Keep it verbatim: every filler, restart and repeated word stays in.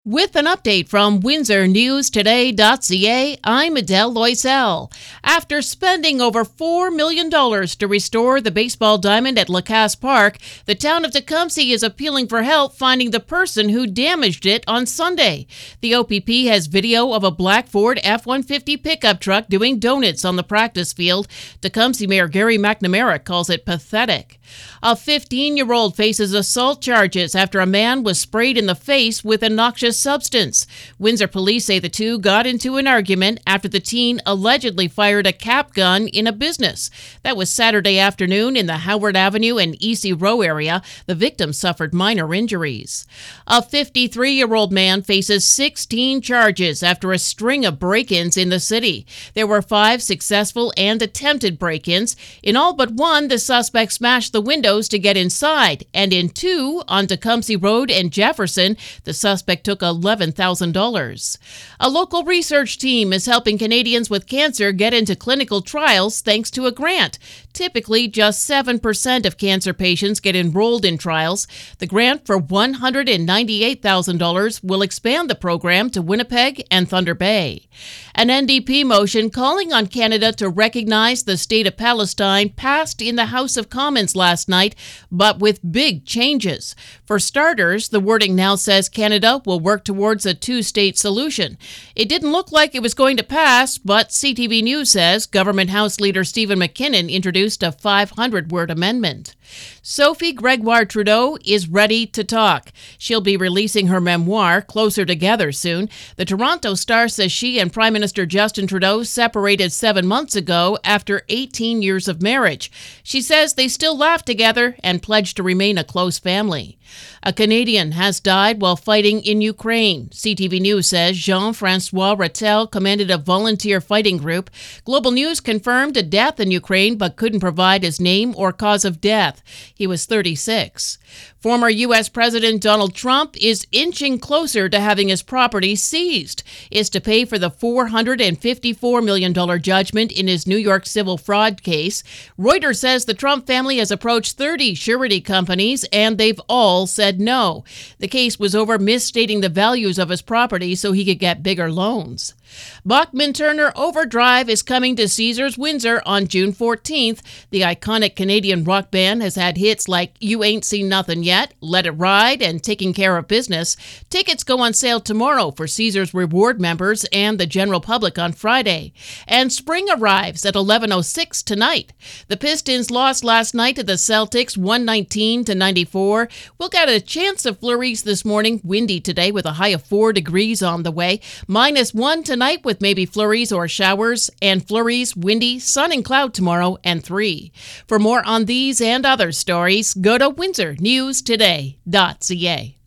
With an update from Windsor News Today dot C A, I'm Adele Loisel. After spending over four million dollars to restore the baseball diamond at Lacasse Park, the town of Tecumseh is appealing for help finding the person who damaged it on Sunday. The O P P has video of a black Ford F one fifty pickup truck doing donuts on the practice field. Tecumseh Mayor Gary McNamara calls it pathetic. A fifteen-year-old faces assault charges after a man was sprayed in the face with a noxious substance. Windsor police say the two got into an argument after the teen allegedly fired a cap gun in a business. That was Saturday afternoon in the Howard Avenue and E C Row area. The victim suffered minor injuries. A fifty-three-year-old man faces sixteen charges after a string of break-ins in the city. There were five successful and attempted break-ins. In all but one, the suspect smashed the windows to get inside, and in two, on Tecumseh Road and Jefferson, the suspect took eleven thousand dollars. A local research team is helping Canadians with cancer get into clinical trials thanks to a grant. Typically, just seven percent of cancer patients get enrolled in trials. The grant for one hundred ninety-eight thousand dollars will expand the program to Winnipeg and Thunder Bay. An N D P motion calling on Canada to recognize the state of Palestine passed in the House of Commons last night, but with big changes. For starters, the wording now says Canada will work towards a two-state solution. It didn't look like it was going to pass, but C T V News says Government House Leader Stephen McKinnon introduced a five hundred word amendment. Sophie Gregoire Trudeau is ready to talk. She'll be releasing her memoir, Closer Together, soon. The Toronto Star says she and Prime Minister Justin Trudeau separated seven months ago after eighteen years of marriage. She says they still laugh together and pledge to remain a close family. A Canadian has died while fighting in Ukraine. C T V News says Jean-Francois Rattel commanded a volunteer fighting group. Global News confirmed a death in Ukraine but couldn't provide his name or cause of death. He was thirty-six. Former U S President Donald Trump is inching closer to having his property seized. It's to pay for the four hundred fifty-four million dollars judgment in his New York civil fraud case. Reuters says the Trump family has approached thirty surety companies, and they've all said no. The case was over misstating the values of his property so he could get bigger loans. Bachman-Turner Overdrive is coming to Caesars Windsor on June fourteenth. The iconic Canadian rock band has had hits like You Ain't Seen Nothing Yet, Let It Ride, and Taking Care of Business. Tickets go on sale tomorrow for Caesars Reward members and the general public on Friday. And spring arrives at eleven oh six tonight. The Pistons lost last night to the Celtics one nineteen to ninety-four. We'll get a chance of flurries this morning. Windy today with a high of four degrees on the way. Minus one tonight with maybe flurries or showers, and flurries, windy, sun and cloud tomorrow, and three. For more on these and other stories, go to Windsor News Today dot C A.